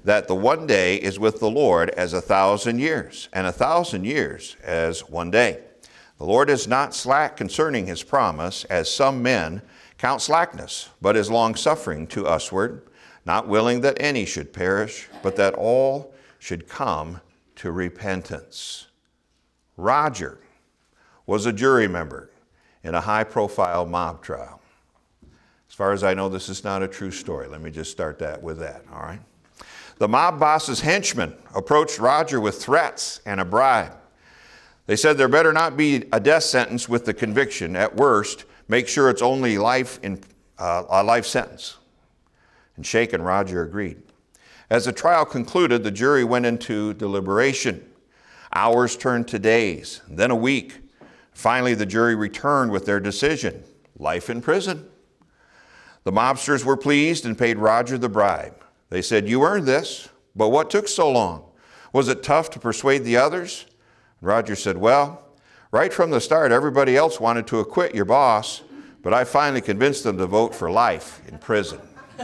that the one day is with the Lord as 1,000 years, and 1,000 years as one day. The Lord is not slack concerning his promise, as some men count slackness, but is longsuffering to usward, not willing that any should perish, but that all should come to repentance. Roger was a jury member in a high-profile mob trial. As far as I know, this is not a true story. Let me just start that with that, all right? The mob boss's henchmen approached Roger with threats and a bribe. They said there better not be a death sentence with the conviction. At worst, make sure it's only a life sentence. And shaken, Roger agreed. As the trial concluded, the jury went into deliberation. Hours turned to days, then a week. Finally, the jury returned with their decision: life in prison. The mobsters were pleased and paid Roger the bribe. They said, "You earned this, but what took so long? Was it tough to persuade the others?" Roger said, "Well, right from the start, everybody else wanted to acquit your boss, but I finally convinced them to vote for life in prison."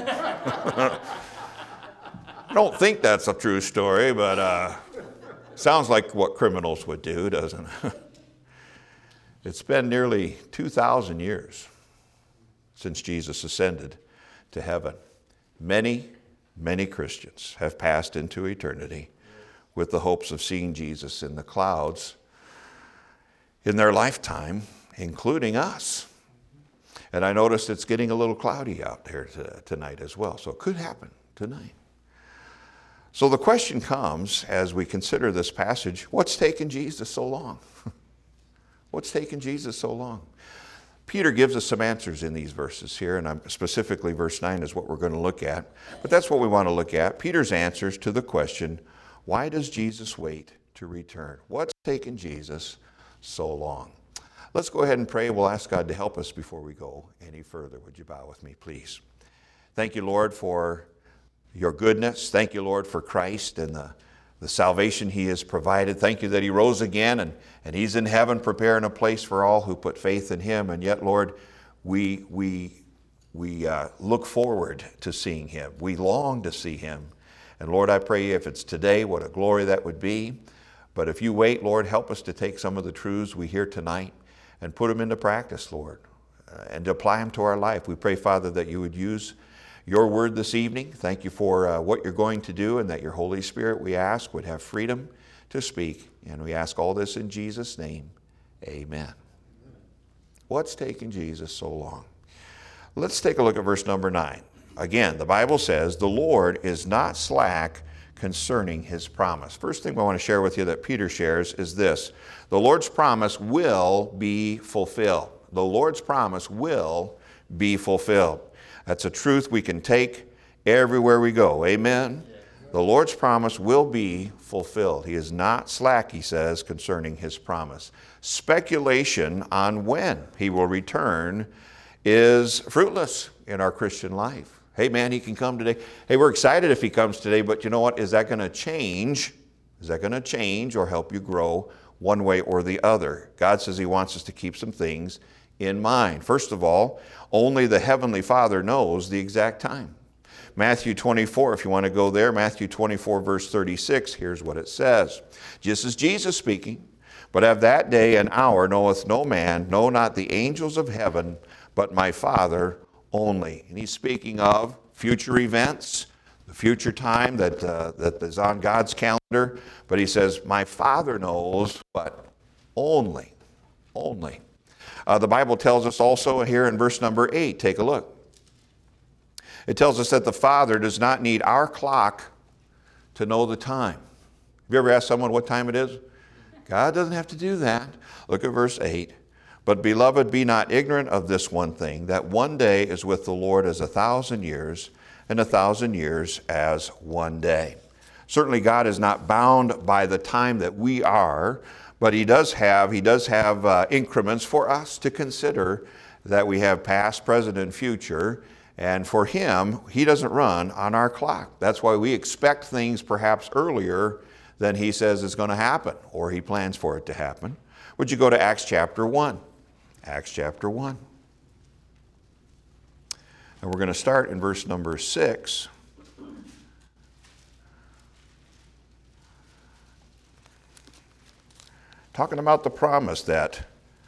I don't think that's a true story, but sounds like what criminals would do, doesn't it? It's been nearly 2,000 years since Jesus ascended to heaven. Many, many Christians have passed into eternity with the hopes of seeing Jesus in the clouds in their lifetime, including us. And I noticed it's getting a little cloudy out there tonight as well, so it could happen tonight. So the question comes as we consider this passage: what's taken Jesus so long? What's taken Jesus so long? Peter gives us some answers in these verses here, and specifically verse 9 is what we're going to look at. But that's what we want to look at, Peter's answers to the question, why does Jesus wait to return? What's taken Jesus so long? Let's go ahead and pray. We'll ask God to help us before we go any further. Would you bow with me, please? Thank you, Lord, for your goodness. Thank you, Lord, for Christ and the salvation he has provided. Thank you that he rose again and he's in heaven preparing a place for all who put faith in him. And yet, Lord, we look forward to seeing him. We long to see him. And Lord, I pray if it's today, what a glory that would be. But if you wait, Lord, help us to take some of the truths we hear tonight and put them into practice, Lord, and to apply them to our life. We pray, Father, that you would use your word this evening. Thank you for what you're going to do, and that your Holy Spirit, we ask, would have freedom to speak. And we ask all this in Jesus' name. Amen. What's taken Jesus so long? Let's take a look at verse number 9. Again, the Bible says, the Lord is not slack concerning his promise. First thing I want to share with you that Peter shares is this: the Lord's promise will be fulfilled. The Lord's promise will be fulfilled. That's a truth we can take everywhere we go. Amen? The Lord's promise will be fulfilled. He is not slack, he says, concerning his promise. Speculation on when he will return is fruitless in our Christian life. Hey, man, he can come today. Hey, we're excited if he comes today, but you know what? Is that going to change? Is that going to change or help you grow one way or the other? God says he wants us to keep some things in mind. First of all, only the Heavenly Father knows the exact time. Matthew 24, if you want to go there, Matthew 24, verse 36, here's what it says. This is Jesus speaking. But of that day and hour knoweth no man, no, not the angels of heaven, but my Father only. And he's speaking of future events, the future time that is on God's calendar. But he says, my Father knows, but only. The Bible tells us also here in verse number 8, take a look. It tells us that the Father does not need our clock to know the time. Have you ever asked someone what time it is? God doesn't have to do that. Look at verse 8. But beloved, be not ignorant of this one thing, that one day is with the Lord as 1,000 years, and 1,000 years as one day. Certainly God is not bound by the time that we are, but he does have increments for us to consider, that we have past, present, and future. And for him, he doesn't run on our clock. That's why we expect things perhaps earlier than he says is going to happen, or he plans for it to happen. Would you go to Acts chapter 1? Acts chapter 1. And we're going to start in verse number 6. talking about the promise that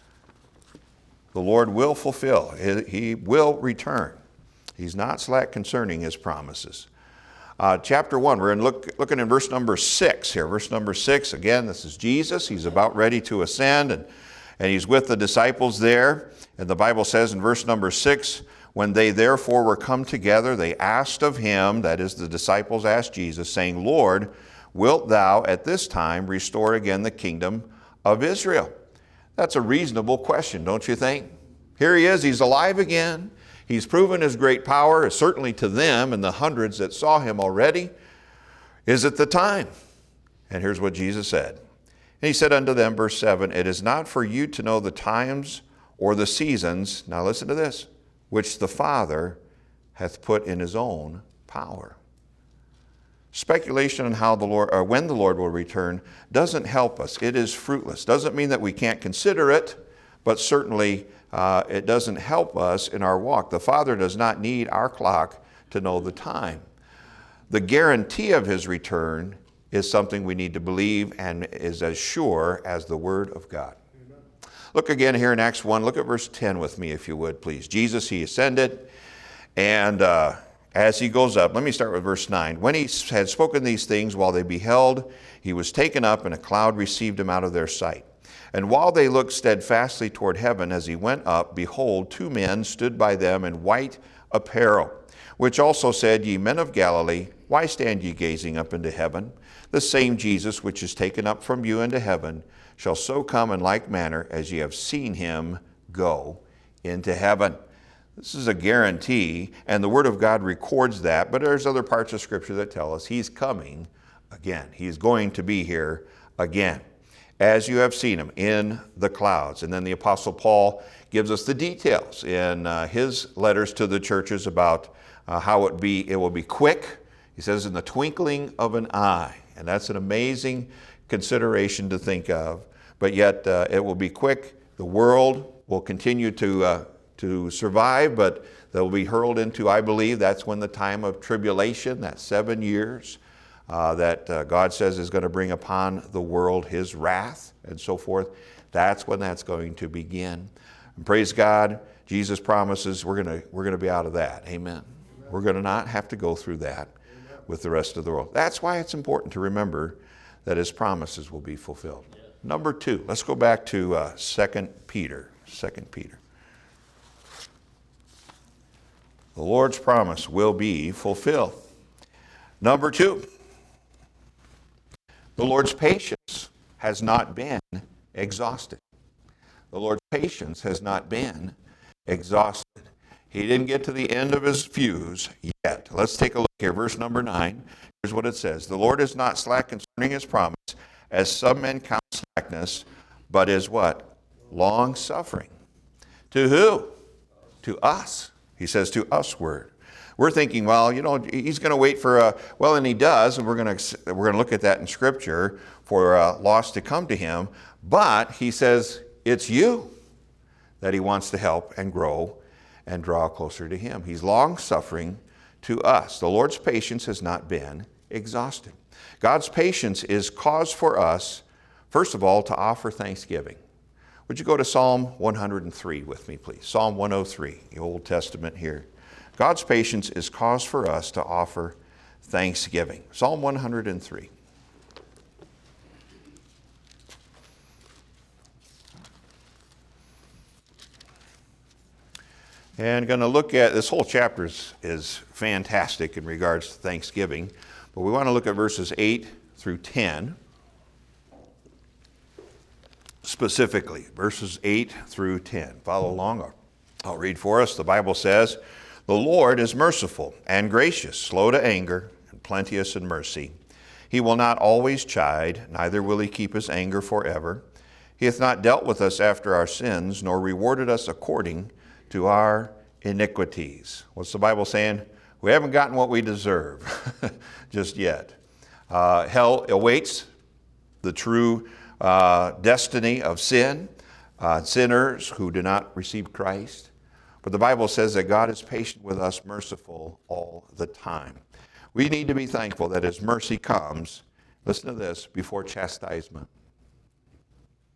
the Lord will fulfill. He will return. He's not slack concerning his promises. Chapter 1, we're looking in verse number 6 here. Verse number 6, again, this is Jesus. He's about ready to ascend, and he's with the disciples there. And the Bible says in verse number 6, when they therefore were come together, they asked of him, that is, the disciples asked Jesus, saying, Lord, wilt thou at this time restore again the kingdom of Israel? That's a reasonable question, don't you think? Here he is, he's alive again. He's proven his great power, certainly to them and the hundreds that saw him already. Is it the time? And here's what Jesus said. And he said unto them, verse 7, it is not for you to know the times or the seasons, now listen to this, which the Father hath put in his own power. Speculation on how the Lord, or when the Lord will return doesn't help us. It is fruitless. Doesn't mean that we can't consider it, but certainly it doesn't help us in our walk. The Father does not need our clock to know the time. The guarantee of his return is something we need to believe and is as sure as the Word of God. Amen. Look again here in Acts 1. Look at verse 10 with me, if you would, please. Jesus, he ascended, and as he goes up, let me start with verse 9. When he had spoken these things while they beheld, he was taken up, and a cloud received him out of their sight. And while they looked steadfastly toward heaven as he went up, behold, two men stood by them in white apparel, which also said, Ye men of Galilee, why stand ye gazing up into heaven? The same Jesus which is taken up from you into heaven shall so come in like manner as ye have seen him go into heaven. This is a guarantee, and the Word of God records that, but there's other parts of Scripture that tell us he's coming again. He's going to be here again, as you have seen him in the clouds. And then the Apostle Paul gives us the details in his letters to the churches about how it will be quick. He says, in the twinkling of an eye. And that's an amazing consideration to think of. But yet it will be quick. The world will continue to survive, but they'll be hurled into, I believe, that's when the time of tribulation, that 7 years, that God says is going to bring upon the world his wrath and so forth. That's when that's going to begin. And praise God, Jesus promises we're going to be out of that. Amen. Amen. We're going to not have to go through that. Amen. With the rest of the world. That's why it's important to remember that his promises will be fulfilled. Yes. Number 2, let's go back to 2 Peter. 2 Peter. The Lord's promise will be fulfilled. Number 2. The Lord's patience has not been exhausted. The Lord's patience has not been exhausted. He didn't get to the end of his fuse yet. Let's take a look here. Verse number 9. Here's what it says. The Lord is not slack concerning his promise, as some men count slackness, but is what? Long-suffering. To who? To us. He says to usward. We're thinking, well, he's going to wait for and he does, and we're going to look at that in Scripture for loss to come to him. But he says it's you that he wants to help and grow and draw closer to him. He's long-suffering to us. The Lord's patience has not been exhausted. God's patience is cause for us, first of all, to offer thanksgiving. Would you go to Psalm 103 with me, please? Psalm 103, the Old Testament here. God's patience is cause for us to offer thanksgiving. Psalm 103. And going to look at, this whole chapter is fantastic in regards to thanksgiving, but we want to look at verses 8 through 10. Specifically, verses 8 through 10. Follow along. I'll read for us. The Bible says, The Lord is merciful and gracious, slow to anger, and plenteous in mercy. He will not always chide, neither will he keep his anger forever. He hath not dealt with us after our sins, nor rewarded us according to our iniquities. What's the Bible saying? We haven't gotten what we deserve just yet. Hell awaits the true destiny of sin, sinners who do not receive Christ. But the Bible says that God is patient with us, merciful all the time. We need to be thankful that his mercy comes, listen to this, before chastisement.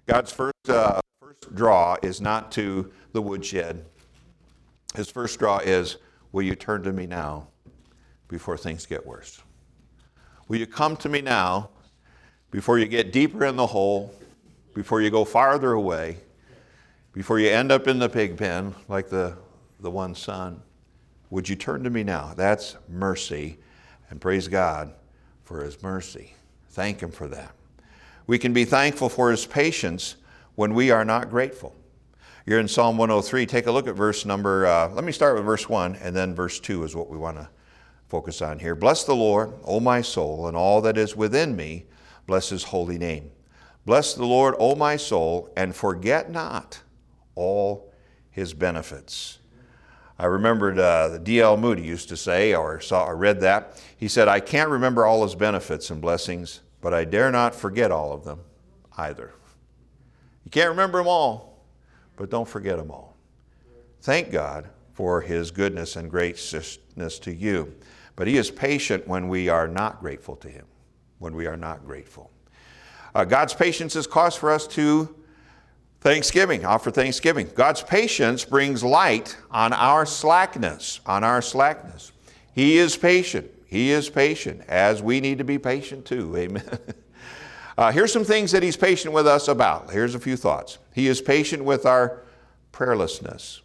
God's first draw is not to the woodshed. His first draw is, will you turn to me now before things get worse? Will you come to me now before you get deeper in the hole, before you go farther away, before you end up in the pig pen like the one son? Would you turn to me now? That's mercy, and praise God for his mercy. Thank him for that. We can be thankful for his patience when we are not grateful. You're in Psalm 103. Take a look at verse number, let me start with verse 1, and then verse 2 is what we want to focus on here. Bless the Lord, O my soul, and all that is within me. Bless his holy name. Bless the Lord, O my soul, and forget not all his benefits. I remembered D.L. Moody used to say, or read that. He said, I can't remember all his benefits and blessings, but I dare not forget all of them either. You can't remember them all, but don't forget them all. Thank God for his goodness and graciousness to you. But he is patient when we are not grateful to him, when we are not grateful. God's patience is cause for us to offer thanksgiving. God's patience brings light on our slackness, He is patient. He is patient, as we need to be patient too. Amen. Here's some things that he's patient with us about. Here's a few thoughts. He is patient with our prayerlessness.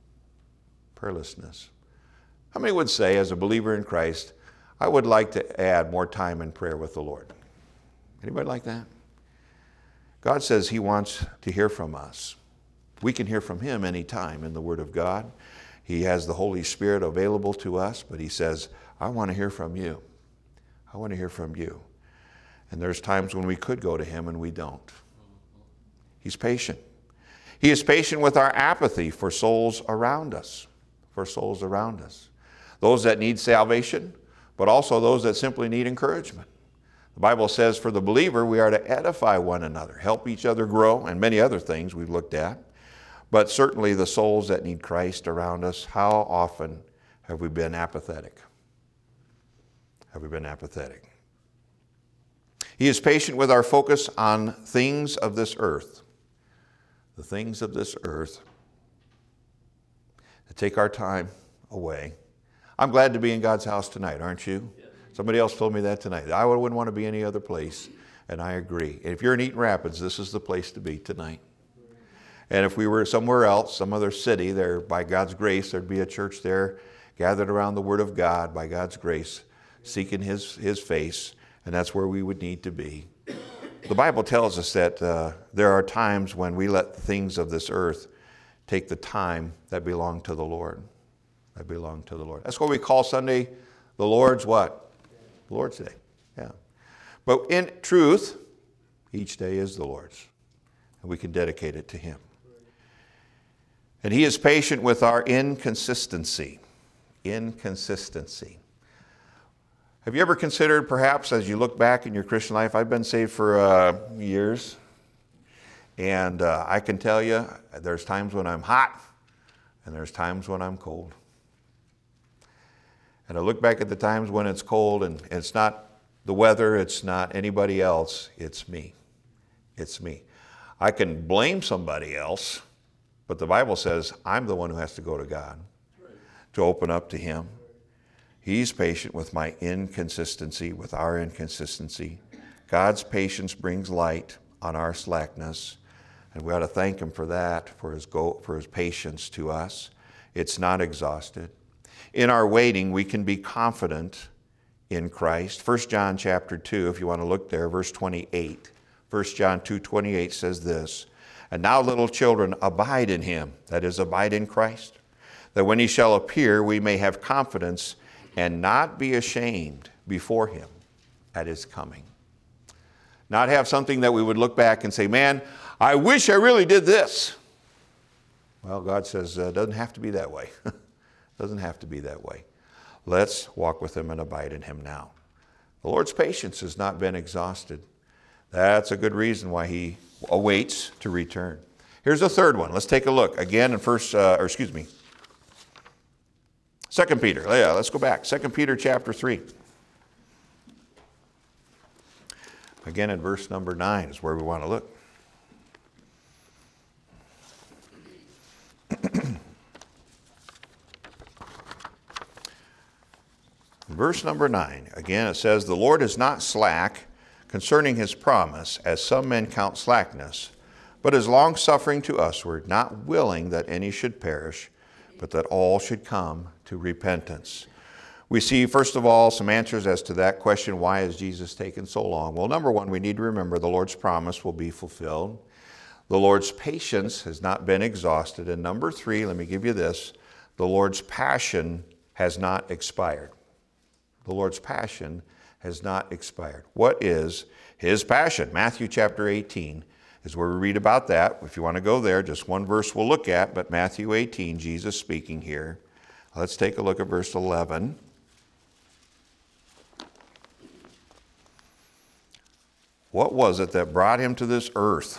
How many would say, as a believer in Christ, I would like to add more time in prayer with the Lord? Anybody like that? God says he wants to hear from us. We can hear from him anytime in the Word of God. He has the Holy Spirit available to us, but he says, I want to hear from you. I want to hear from you. And there's times when we could go to him and we don't. He's patient. He is patient with our apathy for souls around us. Those that need salvation, but also those that simply need encouragement. The Bible says for the believer, we are to edify one another, help each other grow, and many other things we've looked at. But certainly the souls that need Christ around us, how often have we been apathetic? He is patient with our focus on things of this earth. The things of this earth that take our time away. I'm glad to be in God's house tonight, aren't you? Yeah. Somebody else told me that tonight. I wouldn't want to be any other place, and I agree. If you're in Eaton Rapids, this is the place to be tonight. And if we were somewhere else, some other city, there, by God's grace, there'd be a church there gathered around the Word of God by God's grace, seeking His face, and that's where we would need to be. The Bible tells us that there are times when we let the things of this earth take the time that belong to the Lord. That's what we call Sunday the Lord's what? The Lord's Day. Yeah. But in truth, each day is the Lord's, and we can dedicate it to Him. And He is patient with our inconsistency. Have you ever considered, perhaps, as you look back in your Christian life, I've been saved for years, and I can tell you there's times when I'm hot, and there's times when I'm cold. And I look back at the times when it's cold, and it's not the weather, it's not anybody else, it's me. I can blame somebody else, but the Bible says I'm the one who has to go to God to open up to Him. He's patient with my inconsistency, with our inconsistency. God's patience brings light on our slackness, and we ought to thank Him for that, for His patience to us. It's not exhausted. In our waiting, we can be confident in Christ. 1 John chapter 2, if you want to look there, verse 28. 1 John 2:28 says this, And now, little children, abide in Him, that is, abide in Christ, that when He shall appear, we may have confidence and not be ashamed before Him at His coming. Not have something that we would look back and say, man, I wish I really did this. Well, God says it doesn't have to be that way. Doesn't have to be that way. Let's walk with Him and abide in Him now. The Lord's patience has not been exhausted. That's a good reason why He awaits to return. Here's a third one. Let's take a look again in 2 Peter. Yeah, let's go back. 2 Peter chapter 3. Again in verse number 9 is where we want to look. verse number 9. Again, it says, "The Lord is not slack concerning his promise, as some men count slackness, but is longsuffering to usward, not willing that any should perish, but that all should come to repentance." We see, first of all, some answers as to that question, why has Jesus taken so long? Well, number one, we need to remember the Lord's promise will be fulfilled. The Lord's patience has not been exhausted. And number three, let me give you this, the Lord's passion has not expired. The Lord's passion has not expired. What is his passion? Matthew chapter 18 is where we read about that. If you want to go there, just one verse we'll look at, but Matthew 18, Jesus speaking here. Let's take a look at verse 11. What was it that brought him to this earth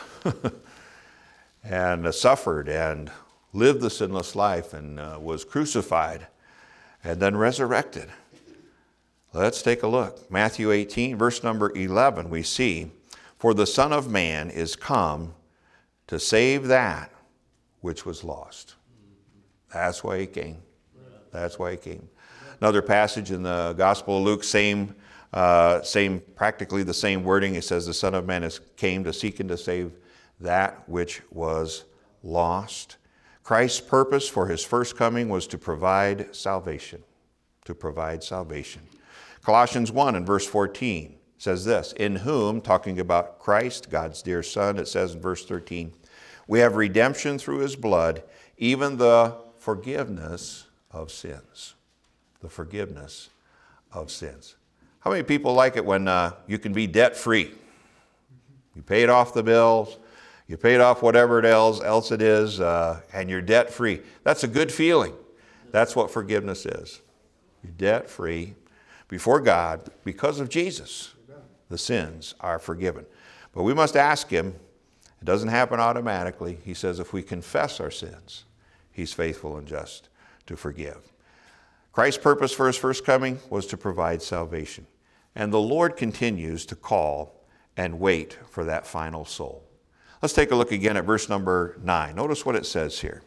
and suffered and lived the sinless life and was crucified and then resurrected? Let's take a look. Matthew 18, verse number 11, we see, "For the Son of Man is come to save that which was lost." That's why he came. That's why he came. Another passage in the Gospel of Luke, practically the same wording. It says, "The Son of Man came to seek and to save that which was lost." Christ's purpose for his first coming was to provide salvation. To provide salvation. Colossians 1 and verse 14 says this, "In whom," talking about Christ, God's dear Son, it says in verse 13, "we have redemption through his blood, even the forgiveness of sins." The forgiveness of sins. How many people like it when you can be debt-free? You paid off the bills, you paid off whatever else it is, and you're debt-free. That's a good feeling. That's what forgiveness is. You're debt-free before God because of Jesus. The sins are forgiven. But we must ask him. It doesn't happen automatically. He says if we confess our sins, he's faithful and just to forgive. Christ's purpose for his first coming was to provide salvation. And the Lord continues to call and wait for that final soul. Let's take a look again at verse number 9. Notice what it says here.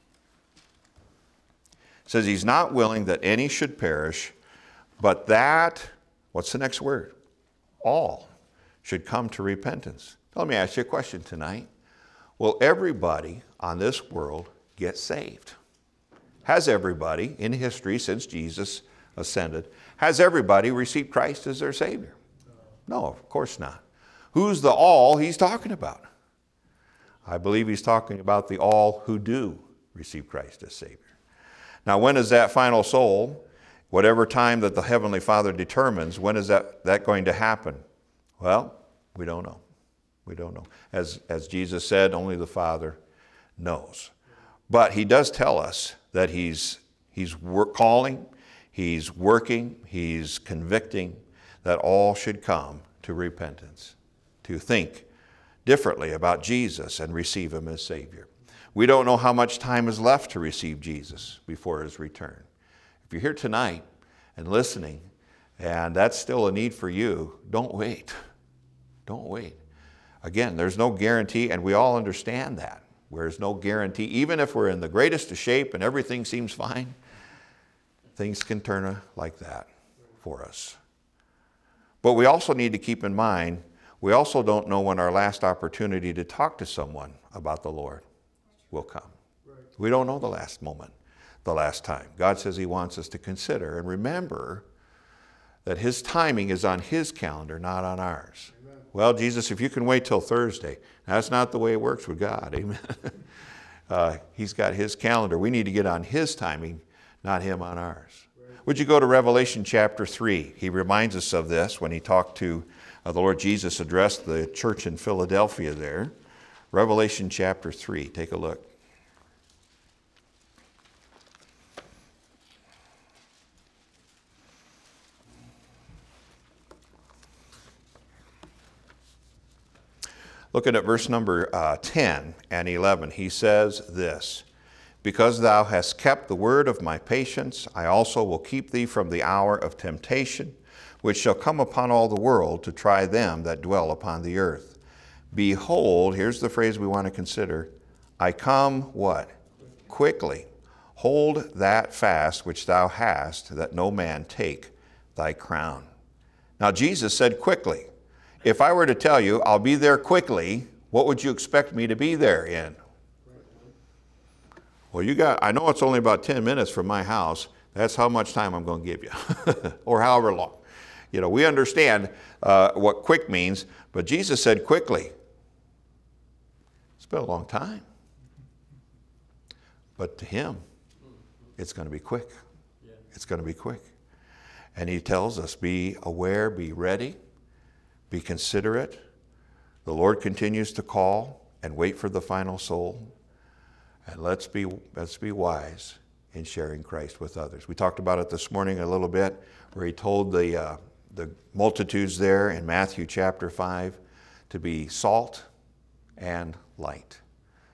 It says, "He's not willing that any should perish, but that," what's the next word? "All should come to repentance." Let me ask you a question tonight. Will everybody on this world get saved? Has everybody in history since Jesus ascended, has everybody received Christ as their Savior? No, of course not. Who's the all he's talking about? I believe he's talking about the all who do receive Christ as Savior. Now, when is that final soul, whatever time that the Heavenly Father determines, when is that going to happen? Well, we don't know. We don't know. As Jesus said, only the Father knows. But he does tell us that he's calling, he's working, he's convicting, that all should come to repentance, to think differently about Jesus and receive him as Savior. We don't know how much time is left to receive Jesus before his return. If you're here tonight and listening, and that's still a need for you, don't wait. Don't wait. Again, there's no guarantee, and we all understand that. There's no guarantee. Even if we're in the greatest of shape and everything seems fine, things can turn like that for us. But we also need to keep in mind, we also don't know when our last opportunity to talk to someone about the Lord will come. We don't know the last moment, the last time. God says he wants us to consider and remember that his timing is on his calendar, not on ours. Amen. Well, Jesus, if you can wait till Thursday, that's not the way it works with God. Amen. He's got his calendar. We need to get on his timing, not him on ours. Right. Would you go to Revelation chapter 3? He reminds us of this when he talked to the Lord Jesus addressed the church in Philadelphia there. Revelation chapter 3. Take a look. Looking at verse number 10 and 11, he says this, "Because thou hast kept the word of my patience, I also will keep thee from the hour of temptation, which shall come upon all the world to try them that dwell upon the earth. Behold," here's the phrase we want to consider, "I come," what? Quickly. "Hold that fast which thou hast, that no man take thy crown. Now Jesus said quickly. If I were to tell you I'll be there quickly, what would you expect me to be there in? Well, I know it's only about 10 minutes from my house. That's how much time I'm going to give you, or however long. You know, we understand what quick means, but Jesus said quickly. It's been a long time. But to him, it's going to be quick. It's going to be quick. And he tells us, be aware, be ready, be considerate. The Lord continues to call and wait for the final soul. And let's be wise in sharing Christ with others. We talked about it this morning a little bit, where he told the multitudes there in Matthew chapter 5 to be salt and light.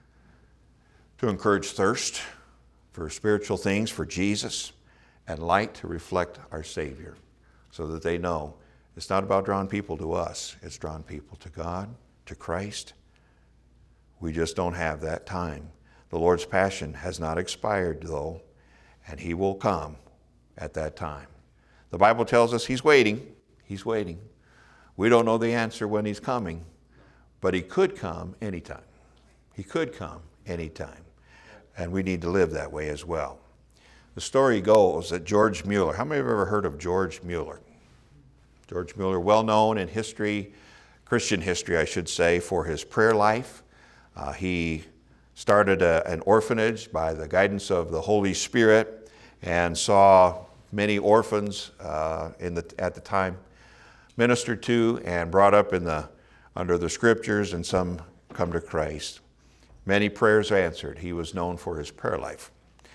To encourage thirst for spiritual things, for Jesus, and light to reflect our Savior, so that they know it's not about drawing people to us, it's drawing people to God, to Christ. We just don't have that time. The Lord's passion has not expired, though, and he will come at that time. The Bible tells us he's waiting. He's waiting. We don't know the answer when he's coming, but he could come anytime. He could come anytime. And we need to live that way as well. The story goes that George Mueller, how many have ever heard of George Mueller? George Mueller, well known in history, Christian history I should say, for his prayer life. He started an orphanage by the guidance of the Holy Spirit and saw many orphans at the time ministered to and brought up under the scriptures, and some come to Christ. Many prayers answered. He was known for his prayer life.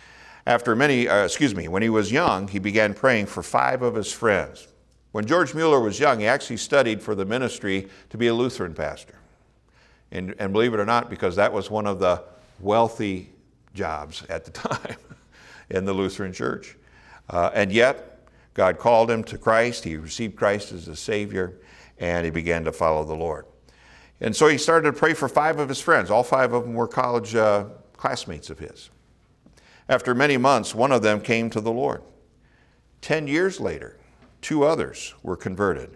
When he was young, he began praying for 5 of his friends. When George Mueller was young, he actually studied for the ministry to be a Lutheran pastor. And believe it or not, because that was one of the wealthy jobs at the time in the Lutheran Church. And yet, God called him to Christ. He received Christ as a Savior, and he began to follow the Lord. And so he started to pray for 5 of his friends. All 5 of them were college classmates of his. After many months, one of them came to the Lord. 10 years later, 2 others were converted.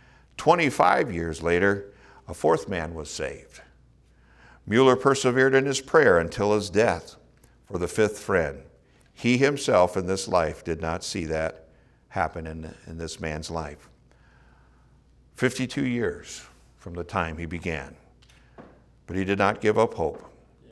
25 years later, a 4th man was saved. Mueller persevered in his prayer until his death for the 5th friend. He himself in this life did not see that happen in this man's life. 52 years from the time he began. But he did not give up hope.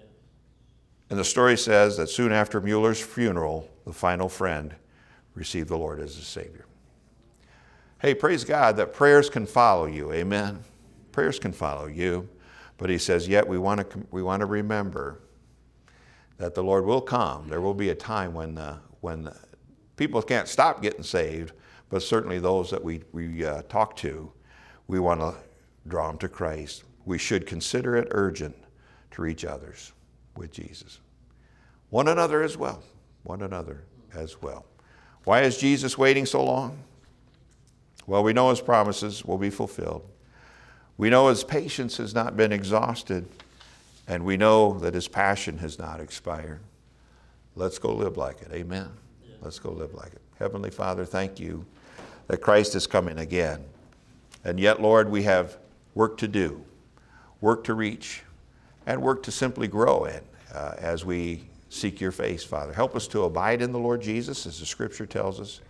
And the story says that soon after Mueller's funeral, the final friend received the Lord as his Savior. Hey, praise God that prayers can follow you. Amen. Prayers can follow you. But he says, yet we want to remember that the Lord will come. There will be a time when people can't stop getting saved, but certainly those that we talk to, we want to draw them to Christ. We should consider it urgent to reach others with Jesus. One another as well. One another as well. Why is Jesus waiting so long? Well, we know his promises will be fulfilled. We know his patience has not been exhausted, and we know that his passion has not expired. Let's go live like it. Amen. Yeah. Let's go live like it. Heavenly Father, thank you that Christ is coming again. And yet, Lord, we have work to do, work to reach, and work to simply grow in as we seek your face, Father. Help us to abide in the Lord Jesus, as the Scripture tells us,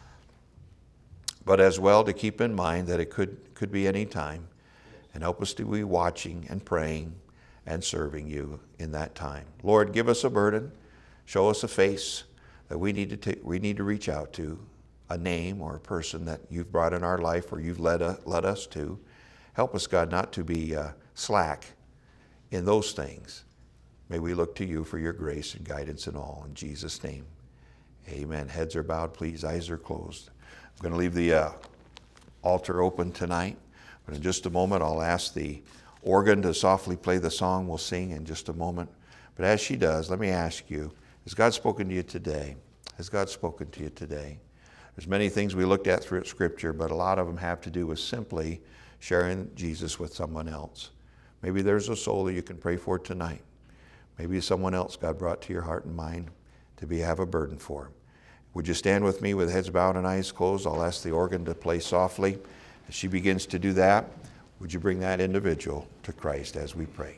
but as well to keep in mind that it could be any time, and help us to be watching and praying and serving you in that time. Lord, give us a burden. Show us a face that we need to reach out to, a name or a person that you've brought in our life or you've led us to. Help us, God, not to be slack in those things. May we look to you for your grace and guidance in all. In Jesus' name, amen. Heads are bowed, please. Eyes are closed. I'm going to leave the altar open tonight, but in just a moment I'll ask the organ to softly play the song we'll sing in just a moment. But as she does, let me ask you, has God spoken to you today? Has God spoken to you today? There's many things we looked at through Scripture, but a lot of them have to do with simply sharing Jesus with someone else. Maybe there's a soul that you can pray for tonight. Maybe someone else God brought to your heart and mind to have a burden for. Would you stand with me with heads bowed and eyes closed? I'll ask the organ to play softly. As she begins to do that, would you bring that individual to Christ as we pray?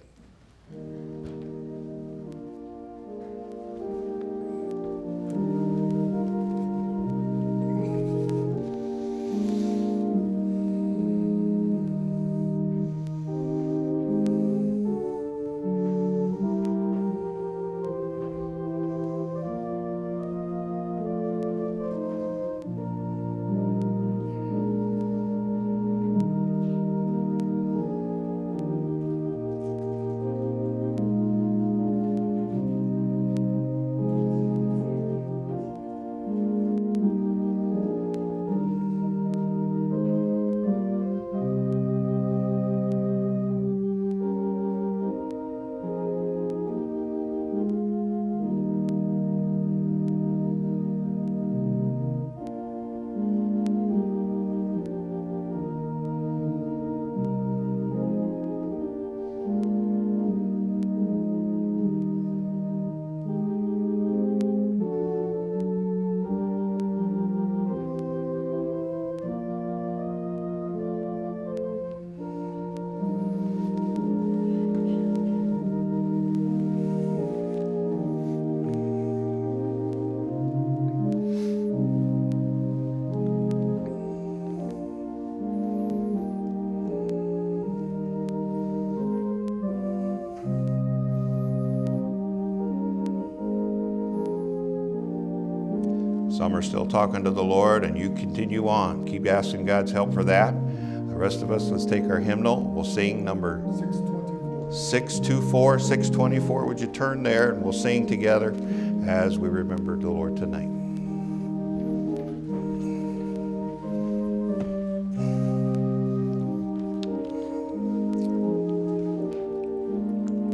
Some are still talking to the Lord, and you continue on. Keep asking God's help for that. The rest of us, let's take our hymnal. We'll sing number 624. 624. Would you turn there, and we'll sing together as we remember the Lord tonight.